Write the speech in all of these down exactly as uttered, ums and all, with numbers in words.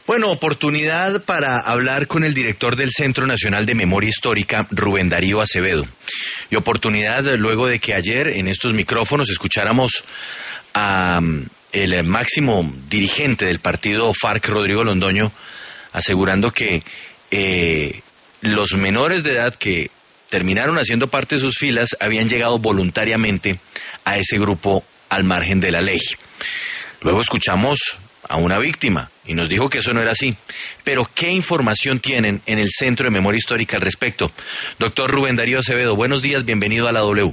Bueno, oportunidad para hablar con el director del Centro Nacional de Memoria Histórica, Rubén Darío Acevedo. Y oportunidad luego de que ayer en estos micrófonos escucháramos a um, el máximo dirigente del partido FARC, Rodrigo Londoño, asegurando que eh, los menores de edad que terminaron haciendo parte de sus filas habían llegado voluntariamente a ese grupo al margen de la ley. Luego escuchamos a una víctima y nos dijo que eso no era así. Pero ¿qué información tienen en el Centro de Memoria Histórica al respecto? Doctor Rubén Darío Acevedo, buenos días, bienvenido a la W.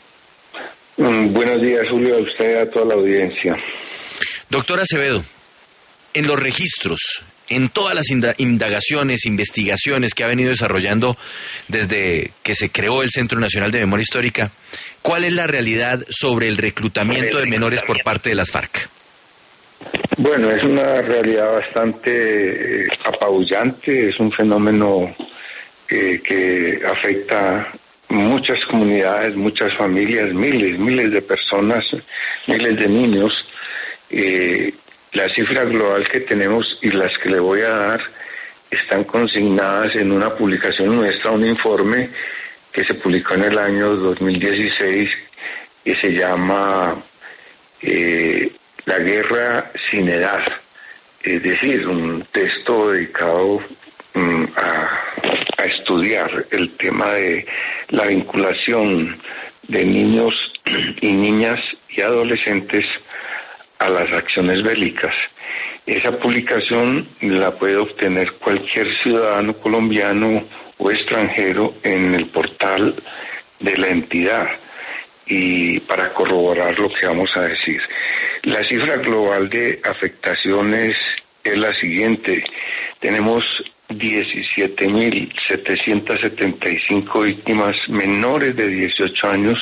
Mm, buenos días, Julio, a usted y a toda la audiencia. Doctor Acevedo, en los registros, en todas las indagaciones, investigaciones que ha venido desarrollando desde que se creó el Centro Nacional de Memoria Histórica, ¿cuál es la realidad sobre el reclutamiento de menores por parte de las FARC? Bueno, es una realidad bastante eh, apabullante, es un fenómeno eh, que afecta muchas comunidades, muchas familias, miles, miles de personas, miles de niños. Eh, la cifra global que tenemos y las que le voy a dar están consignadas en una publicación nuestra, un informe que se publicó en el año dos mil dieciséis y se llama eh, La guerra sin edad, es decir, un texto dedicado um, a, a estudiar el tema de la vinculación de niños y niñas y adolescentes a las acciones bélicas. Esa publicación la puede obtener cualquier ciudadano colombiano o extranjero en el portal de la entidad. Y para corroborar lo que vamos a decir, la cifra global de afectaciones es la siguiente: tenemos diecisiete mil setecientas setenta y cinco víctimas menores de dieciocho años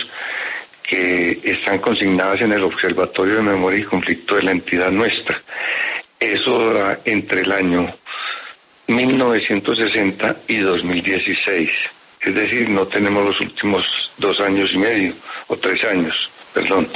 que están consignadas en el Observatorio de Memoria y Conflicto de la entidad nuestra. Eso da entre el año mil novecientos sesenta y dos mil dieciséis, es decir, no tenemos los últimos dos años y medio, o tres años, perdón,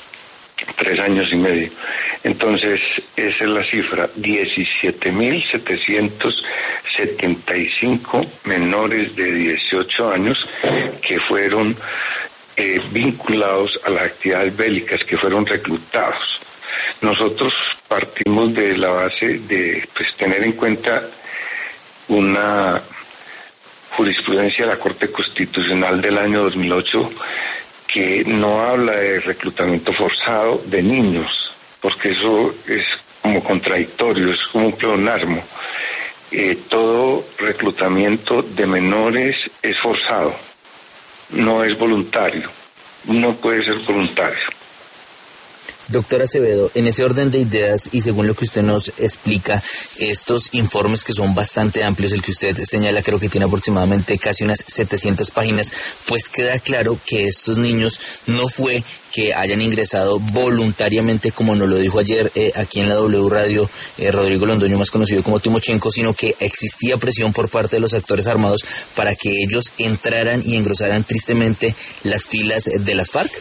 tres años y medio. Entonces, esa es la cifra, diecisiete mil setecientos setenta y cinco menores de dieciocho años que fueron eh, vinculados a las actividades bélicas, que fueron reclutados. Nosotros partimos de la base de pues, tener en cuenta una jurisprudencia de la Corte Constitucional del año dos mil ocho que no habla de reclutamiento forzado de niños, porque eso es como contradictorio, es como un pleonasmo. Eh, todo reclutamiento de menores es forzado, no es voluntario, no puede ser voluntario. Doctor Acevedo, en ese orden de ideas y según lo que usted nos explica, estos informes que son bastante amplios, el que usted señala creo que tiene aproximadamente casi unas setecientas páginas, pues queda claro que estos niños no fue que hayan ingresado voluntariamente, como nos lo dijo ayer eh, aquí en la W Radio eh, Rodrigo Londoño, más conocido como Timochenko, sino que existía presión por parte de los actores armados para que ellos entraran y engrosaran tristemente las filas de las FARC.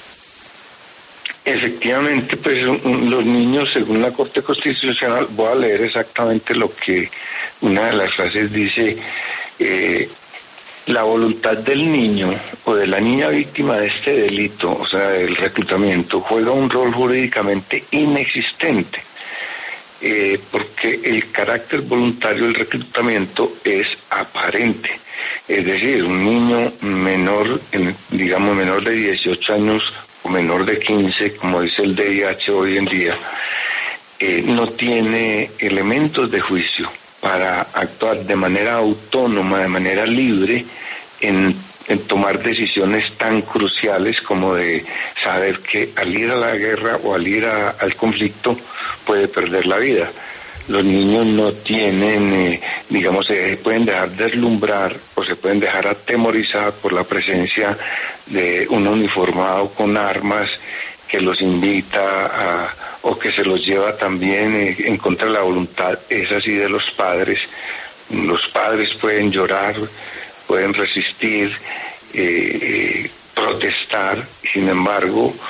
Efectivamente, pues los niños, según la Corte Constitucional, voy a leer exactamente lo que una de las frases dice: eh, la voluntad del niño o de la niña víctima de este delito, o sea, del reclutamiento, juega un rol jurídicamente inexistente, eh, porque el carácter voluntario del reclutamiento es aparente. Es decir, un niño menor, digamos menor de dieciocho años, o menor de quince, como dice el D I H hoy en día, eh, no tiene elementos de juicio para actuar de manera autónoma, de manera libre, en, en tomar decisiones tan cruciales como de saber que al ir a la guerra o al ir a, al conflicto puede perder la vida. Los niños no tienen, eh, digamos, se pueden dejar deslumbrar o se pueden dejar atemorizar por la presencia de un uniformado con armas que los invita a, o que se los lleva también eh, en contra de la voluntad, es así, de los padres. Los padres pueden llorar, pueden resistir, eh, eh, protestar, sin embargo,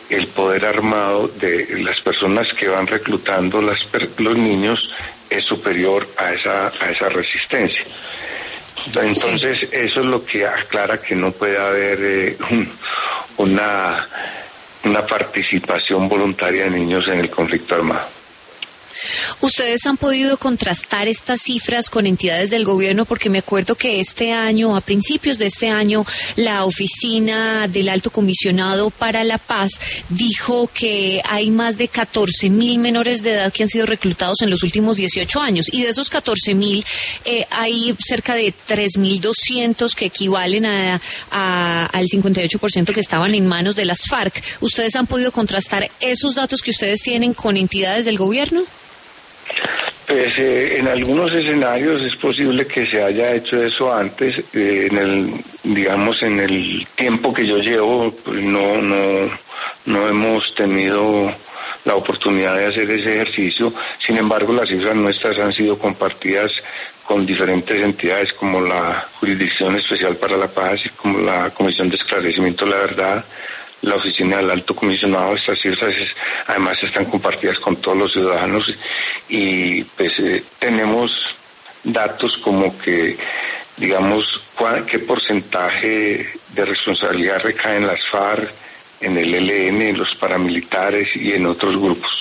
el poder armado de las personas que van reclutando las, los niños es superior a esa, a esa resistencia. Entonces, sí. Eso es lo que aclara que no puede haber eh, un, una, una participación voluntaria de niños en el conflicto armado. ¿Ustedes han podido contrastar estas cifras con entidades del gobierno? Porque me acuerdo que este año, a principios de este año, la oficina del Alto Comisionado para la Paz dijo que hay más de catorce mil menores de edad que han sido reclutados en los últimos dieciocho años. Y de esos catorce mil, eh, hay cerca de tres mil doscientos que equivalen a, a, al cincuenta y ocho por ciento que estaban en manos de las FARC. ¿Ustedes han podido contrastar esos datos que ustedes tienen con entidades del gobierno? Pues eh, en algunos escenarios es posible que se haya hecho eso antes, eh, en el, digamos, en el tiempo que yo llevo, pues no, no, no hemos tenido la oportunidad de hacer ese ejercicio. Sin embargo, las cifras nuestras han sido compartidas con diferentes entidades como la Jurisdicción Especial para la Paz y como la Comisión de Esclarecimiento de la Verdad, la Oficina del Alto Comisionado. Estas cifras es, además están compartidas con todos los ciudadanos y pues eh, tenemos datos como que, digamos, cuál, qué porcentaje de responsabilidad recae en las FARC, en el E L N, en los paramilitares y en otros grupos.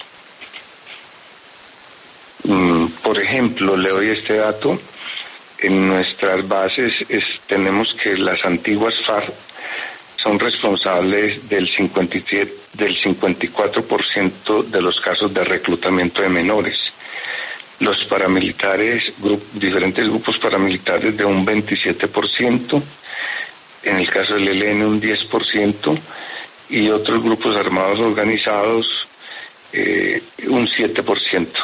Mm, por ejemplo, le doy este dato. En nuestras bases es, tenemos que las antiguas FARC son responsables del cincuenta y siete, del cincuenta y cuatro por ciento de los casos de reclutamiento de menores. Los paramilitares, grup, diferentes grupos paramilitares de un veintisiete por ciento, en el caso del E L N un diez por ciento, y otros grupos armados organizados eh, un siete por ciento.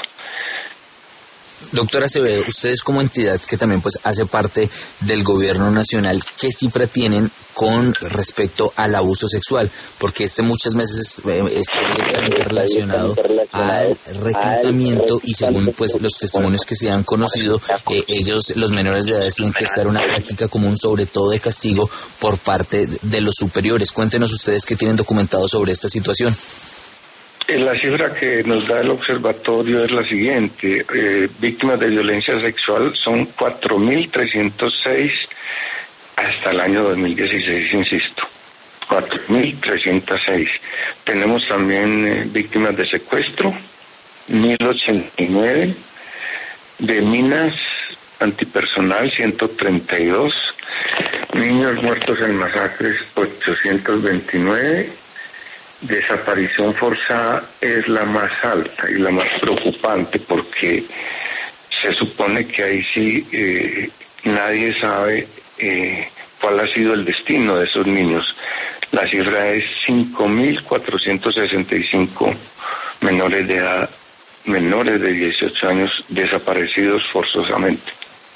Doctora Acevedo, ustedes como entidad que también pues hace parte del gobierno nacional, ¿qué cifra tienen con respecto al abuso sexual? Porque este muchas veces eh, está directamente relacionado al reclutamiento y según pues los testimonios que se han conocido, eh, ellos, los menores de edad, decían que esta era una práctica común, sobre todo de castigo por parte de los superiores. Cuéntenos ustedes qué tienen documentado sobre esta situación. La cifra que nos da el observatorio es la siguiente: eh, víctimas de violencia sexual son cuatro mil trescientos seis hasta el año dos mil dieciséis, insisto, cuatro mil trescientos seis. Tenemos también eh, víctimas de secuestro, mil ochenta y nueve, de minas antipersonal, ciento treinta y dos, niños muertos en masacres, ochocientos veintinueve. Desaparición forzada es la más alta y la más preocupante porque se supone que ahí sí eh, nadie sabe eh, cuál ha sido el destino de esos niños. La cifra es cinco mil cuatrocientos sesenta y cinco menores de edad, menores de dieciocho años desaparecidos forzosamente.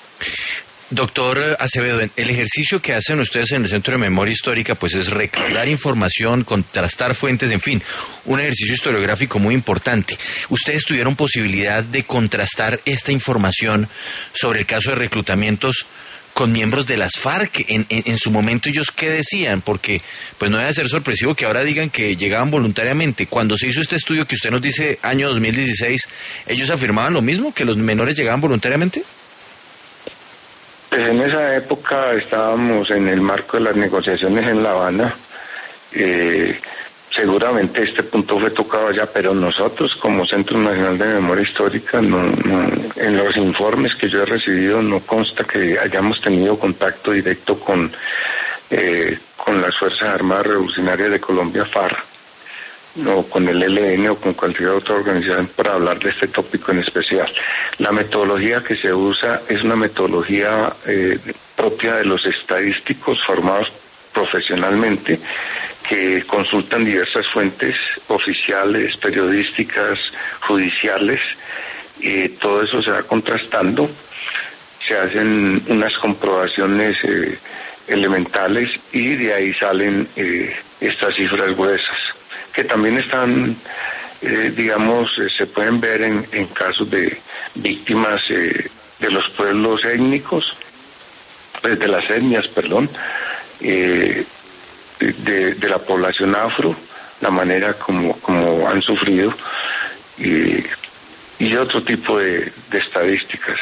Doctor Acevedo, el ejercicio que hacen ustedes en el Centro de Memoria Histórica pues es recaudar información, contrastar fuentes, en fin, un ejercicio historiográfico muy importante. ¿Ustedes tuvieron posibilidad de contrastar esta información sobre el caso de reclutamientos con miembros de las FARC? En, en, en su momento, ¿ellos qué decían? Porque pues no debe ser sorpresivo que ahora digan que llegaban voluntariamente. Cuando se hizo este estudio que usted nos dice, año dos mil dieciséis, ¿ellos afirmaban lo mismo, que los menores llegaban voluntariamente? En esa época estábamos en el marco de las negociaciones en La Habana. Eh, seguramente este punto fue tocado allá, pero nosotros como Centro Nacional de Memoria Histórica, no, no, en los informes que yo he recibido no consta que hayamos tenido contacto directo con, eh, con las Fuerzas Armadas Revolucionarias de Colombia, FARC, o con el E L N o con cualquier otra organización para hablar de este tópico en especial. La metodología que se usa es una metodología eh, propia de los estadísticos formados profesionalmente, que consultan diversas fuentes oficiales, periodísticas, judiciales, y todo eso se va contrastando, se hacen unas comprobaciones eh, elementales y de ahí salen eh, estas cifras gruesas, que también están, eh, digamos, eh, se pueden ver en, en casos de víctimas eh, de los pueblos étnicos, pues de las etnias, perdón, eh, de, de la población afro, la manera como, como han sufrido y, y otro tipo de, de estadísticas.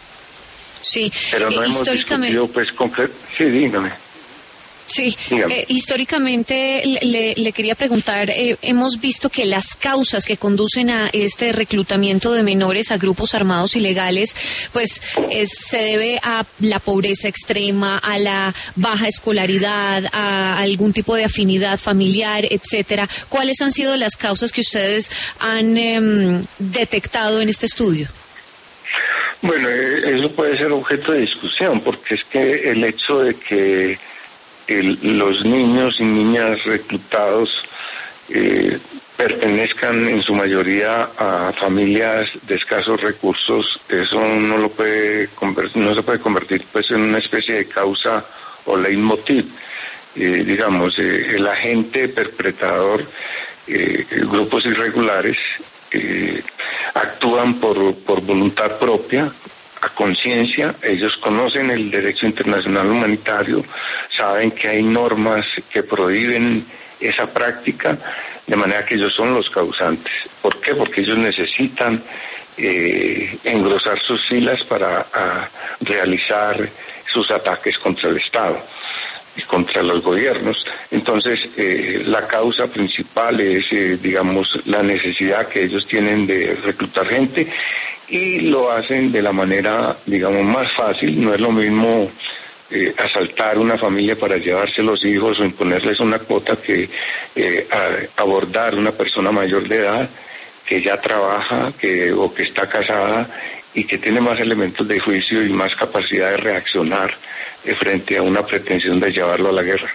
Sí, pero no eh, hemos discutido pues concreto. Sí, dígame. Sí, eh, históricamente le, le quería preguntar, eh, hemos visto que las causas que conducen a este reclutamiento de menores a grupos armados ilegales, pues es, se debe a la pobreza extrema, a la baja escolaridad, a algún tipo de afinidad familiar, etcétera. ¿Cuáles han sido las causas que ustedes han eh, detectado en este estudio? Bueno, eso puede ser objeto de discusión, porque es que el hecho de que el, los niños y niñas reclutados eh, pertenezcan en su mayoría a familias de escasos recursos, eso no lo puede convertir, no se puede convertir pues en una especie de causa o leitmotiv. Eh, digamos, eh, el agente perpetrador, eh, grupos irregulares, eh, actúan por, por voluntad propia, a conciencia. Ellos conocen el derecho internacional humanitario, saben que hay normas que prohíben esa práctica, de manera que ellos son los causantes. ¿Por qué? Porque ellos necesitan eh, engrosar sus filas para a, realizar sus ataques contra el Estado y contra los gobiernos. Entonces, eh, la causa principal es, eh, digamos, la necesidad que ellos tienen de reclutar gente, y lo hacen de la manera, digamos, más fácil. No es lo mismo eh, asaltar una familia para llevarse los hijos o imponerles una cuota que eh, a, abordar una persona mayor de edad que ya trabaja que o que está casada y que tiene más elementos de juicio y más capacidad de reaccionar eh, frente a una pretensión de llevarlo a la guerra.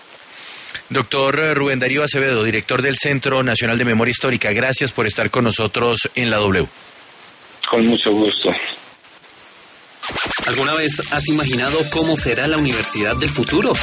Doctor Rubén Darío Acevedo, director del Centro Nacional de Memoria Histórica, gracias por estar con nosotros en la W. Con mucho gusto. ¿Alguna vez has imaginado cómo será la universidad del futuro?